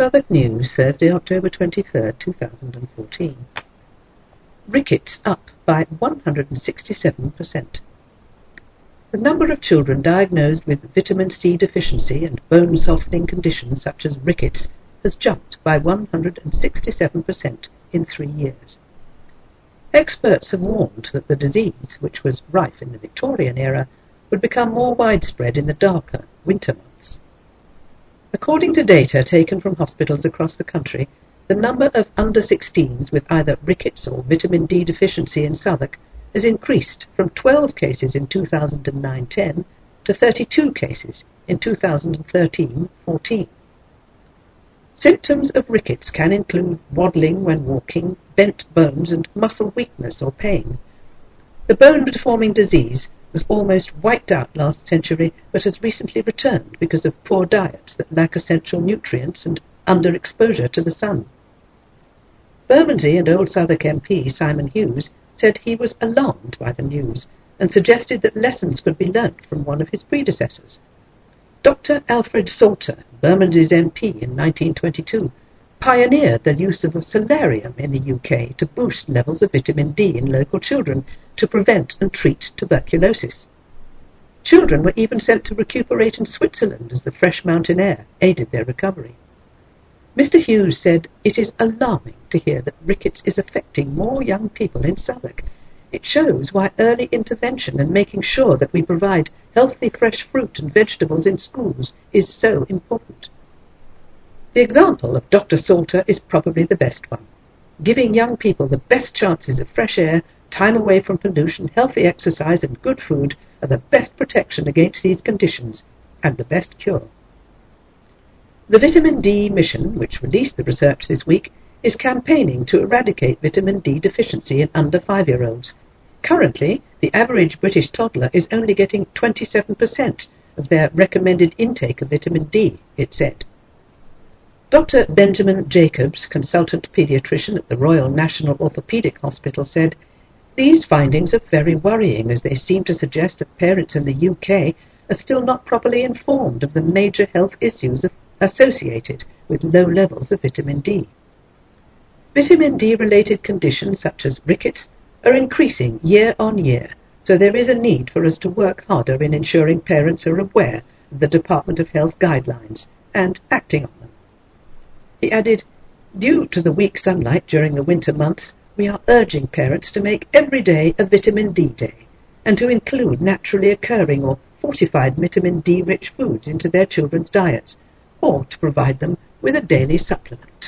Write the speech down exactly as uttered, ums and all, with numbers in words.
Southwark News, Thursday, October twenty-third, two thousand fourteen. Rickets up by one hundred sixty-seven percent. The number of children diagnosed with vitamin C deficiency and bone-softening conditions such as rickets has jumped by one hundred sixty-seven percent in three years. Experts have warned that the disease, which was rife in the Victorian era, would become more widespread in the darker winter months. According to data taken from hospitals across the country, the number of under sixteens with either rickets or vitamin D deficiency in Southwark has increased from twelve cases in two thousand nine ten to thirty-two cases in two thousand thirteen fourteen. Symptoms of rickets can include waddling when walking, bent bones and muscle weakness or pain. The bone-deforming disease was almost wiped out last century but has recently returned because of poor diets that lack essential nutrients and underexposure to the sun. Bermondsey and Old Southwark M P Simon Hughes said he was alarmed by the news and suggested that lessons could be learnt from one of his predecessors. Doctor Alfred Salter, Bermondsey's M P in nineteen twenty-two, pioneered the use of a solarium in the U K to boost levels of vitamin D in local children to prevent and treat tuberculosis. Children were even sent to recuperate in Switzerland as the fresh mountain air aided their recovery. Mister Hughes said, "It is alarming to hear that rickets is affecting more young people in Southwark. It shows why early intervention and making sure that we provide healthy fresh fruit and vegetables in schools is so important." The example of Doctor Salter is probably the best one. Giving young people the best chances of fresh air, time away from pollution, healthy exercise and good food are the best protection against these conditions and the best cure. The Vitamin D Mission, which released the research this week, is campaigning to eradicate vitamin D deficiency in under five-year-olds. Currently, the average British toddler is only getting twenty-seven percent of their recommended intake of vitamin D, it said. Doctor Benjamin Jacobs, consultant paediatrician at the Royal National Orthopaedic Hospital, said, "These findings are very worrying as they seem to suggest that parents in the U K are still not properly informed of the major health issues associated with low levels of vitamin D. Vitamin D-related conditions such as rickets are increasing year on year, so there is a need for us to work harder in ensuring parents are aware of the Department of Health guidelines and acting on them." He added, "Due to the weak sunlight during the winter months, we are urging parents to make every day a vitamin D day and to include naturally occurring or fortified vitamin D-rich foods into their children's diets, or to provide them with a daily supplement."